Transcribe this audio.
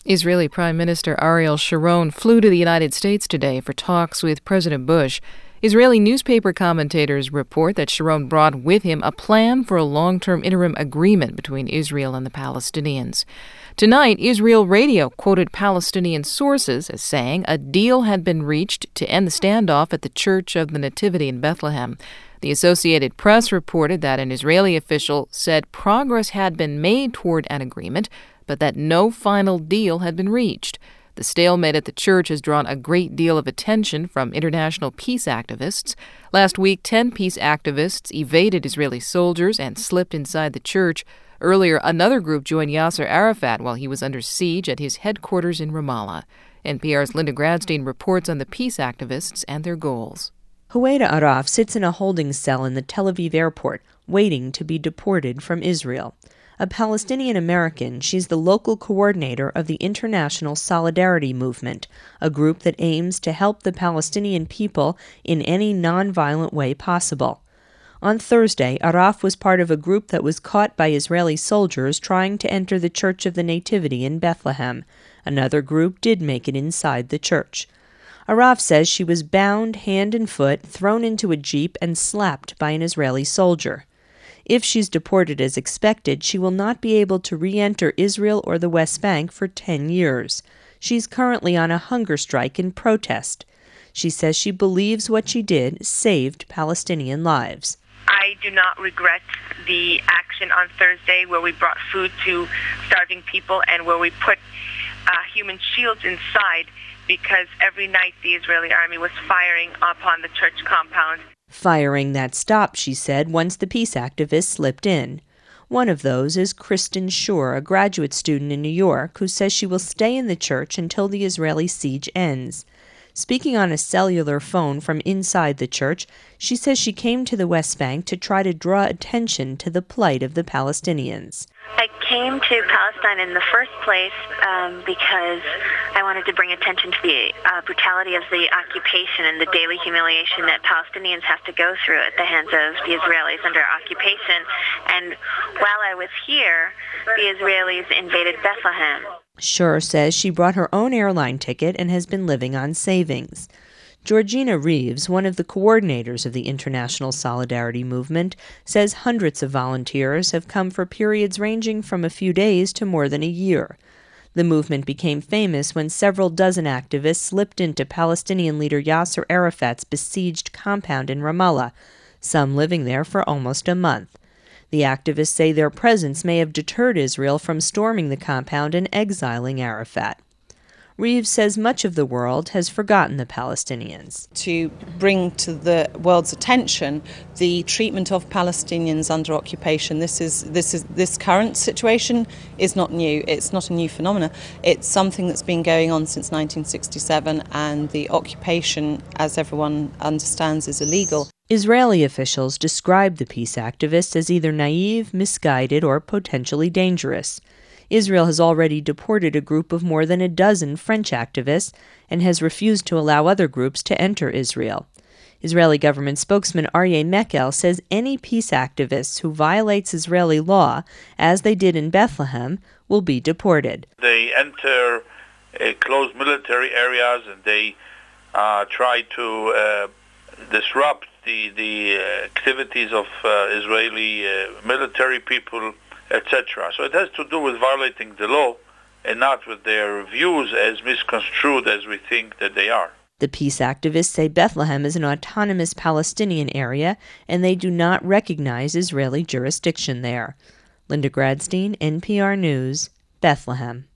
Israeli Prime Minister Ariel Sharon flew to the United States today for talks with President Bush. Israeli newspaper commentators report that Sharon brought with him a plan for a long-term interim agreement between Israel and the Palestinians. Tonight, Israel Radio quoted Palestinian sources as saying a deal had been reached to end the standoff at the Church of the Nativity in Bethlehem. The Associated Press reported that an Israeli official said progress had been made toward an agreement, but that no final deal had been reached. The stalemate at the church has drawn a great deal of attention from international peace activists. Last week, 10 peace activists evaded Israeli soldiers and slipped inside the church. Earlier, another group joined Yasser Arafat while he was under siege at his headquarters in Ramallah. NPR's Linda Gradstein reports on the peace activists and their goals. Huwaida Araf sits in a holding cell in the Tel Aviv airport, waiting to be deported from Israel. A Palestinian American, she's the local coordinator of the International Solidarity Movement, a group that aims to help the Palestinian people in any nonviolent way possible. On Thursday, Araf was part of a group that was caught by Israeli soldiers trying to enter the Church of the Nativity in Bethlehem. Another group did make it inside the church. Araf says she was bound hand and foot, thrown into a jeep, and slapped by an Israeli soldier. If she's deported as expected, she will not be able to re-enter Israel or the West Bank for 10 years. She's currently on a hunger strike in protest. She says she believes what she did saved Palestinian lives. I do not regret the action on Thursday where we brought food to starving people and where we put human shields inside, because every night the Israeli army was firing upon the church compound. Firing that stopped, she said, once the peace activists slipped in. One of those is Kristen Shore, a graduate student in New York, who says she will stay in the church until the Israeli siege ends. Speaking on a cellular phone from inside the church, she says she came to the West Bank to try to draw attention to the plight of the Palestinians. I came to Palestine in the first place because I wanted to bring attention to the brutality of the occupation and the daily humiliation that Palestinians have to go through at the hands of the Israelis under occupation. And while I was here, the Israelis invaded Bethlehem. Shur says she brought her own airline ticket and has been living on savings. Georgina Reeves, one of the coordinators of the International Solidarity Movement, says hundreds of volunteers have come for periods ranging from a few days to more than a year. The movement became famous when several dozen activists slipped into Palestinian leader Yasser Arafat's besieged compound in Ramallah, some living there for almost a month. The activists say their presence may have deterred Israel from storming the compound and exiling Arafat. Reeves says much of the world has forgotten the Palestinians. To bring to the world's attention the treatment of Palestinians under occupation, this current situation is not new. It's not a new phenomenon. It's something that's been going on since 1967, and the occupation, as everyone understands, is illegal. Israeli officials describe the peace activists as either naive, misguided, or potentially dangerous. Israel has already deported a group of more than a dozen French activists and has refused to allow other groups to enter Israel. Israeli government spokesman Aryeh Mekel says any peace activist who violates Israeli law, as they did in Bethlehem, will be deported. They enter closed military areas and they try to disrupt the activities of Israeli military people, etc. So it has to do with violating the law and not with their views as misconstrued as we think that they are. The peace activists say Bethlehem is an autonomous Palestinian area and they do not recognize Israeli jurisdiction there. Linda Gradstein, NPR News, Bethlehem.